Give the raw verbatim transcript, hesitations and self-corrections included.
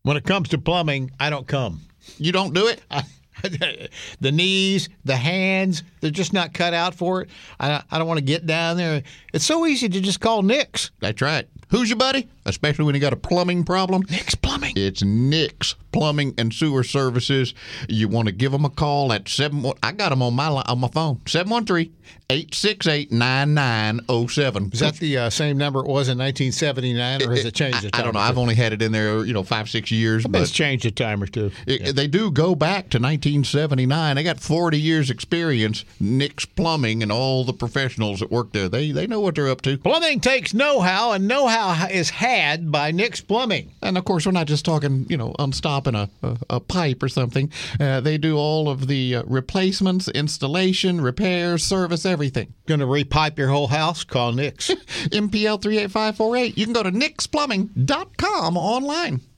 When it comes to plumbing, I don't come. You don't do it? I, the knees, the hands, they're just not cut out for it. I, I don't want to get down there. It's so easy to just call Nick's. That's right. Who's your buddy? Especially when you got a plumbing problem. Nick's Plumbing. It's Nick's Plumbing and Sewer Services. You want to give them a call at seven. I got them on my on my phone. seven one three, eight six eight, nine nine zero seven. Is that the uh, same number it was in nineteen seventy-nine, or has it, it changed? I, I don't know. I've only had it in there, you know, five six years. But it's changed a time or two. It, yeah. They do go back to nineteen seventy-nine. They got forty years experience. Nick's Plumbing and all the professionals that work there, they they know what they're up to. Plumbing takes know-how, and know-how is had by Nick's Plumbing. And of course, we're not just talking, you know, unstopping a, a, a pipe or something. Uh, they do all of the uh, replacements, installation, repairs, service, everything. Going to repipe your whole house? Call Nick's. M P L three eight five four eight. You can go to nix plumbing dot com online.